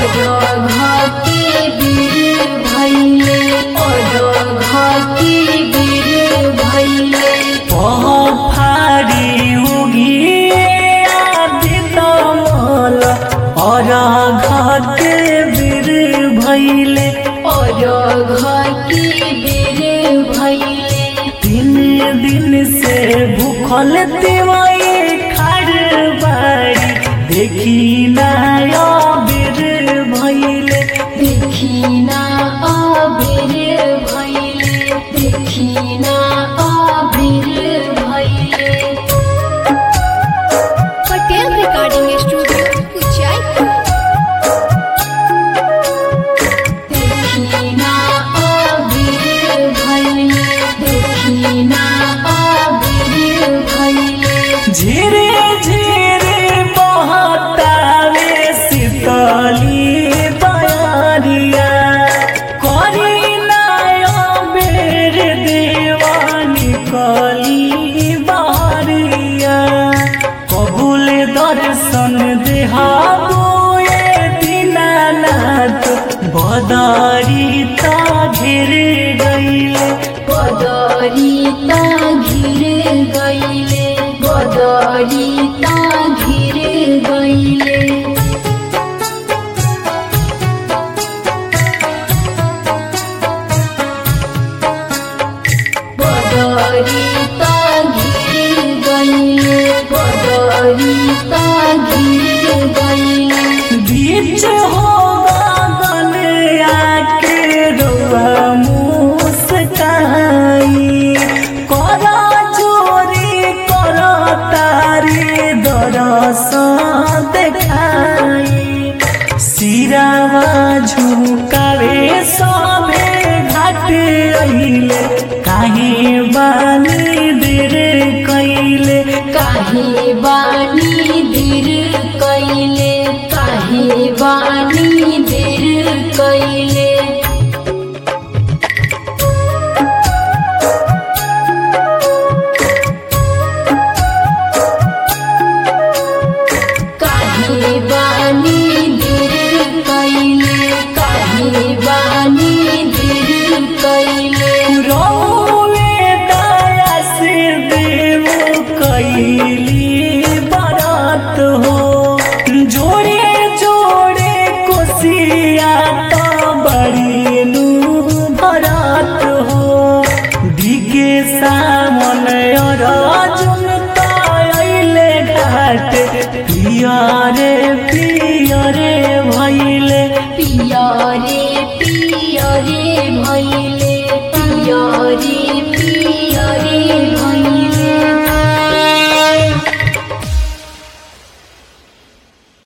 दिन से भूखल तिवाई खड़ बाड़ी देखी ना बेर भइले देखी ना बेर भइले देखी ना बेर भइले। Patel recording studio Uchaipur. देखी ना बेर भइले देखी ना बेर भइले। झिरे झिरे बहतावे शीतली बयारिया करी ना बेर देवानी कली बहरिया कबूल दर्शन देहाबोए दीनानाथ बदरी ता घेर गइले बदरी ता घिर गइले बदरी ता घिर गइले। बदरी ता घिर गइले बदरी ता घिर गइले। बीच हो गगन आके रुआ मुस्काई करा चोरी करा तारी दरस देखाई सिरावा झुकावे सभे घाट अइले काहे बानी देर कइले काहे बानी देर कइले काहे बानी देर कइले। काहे बानी देर कइले काहे बानी देर कइले। रोवे दया से देव कैली बरात हो जोड़े जोड़े कोसिया तो बड़ी नू भरात हो दिगे सामन और अर्जुन तो अइले घाट पिया रे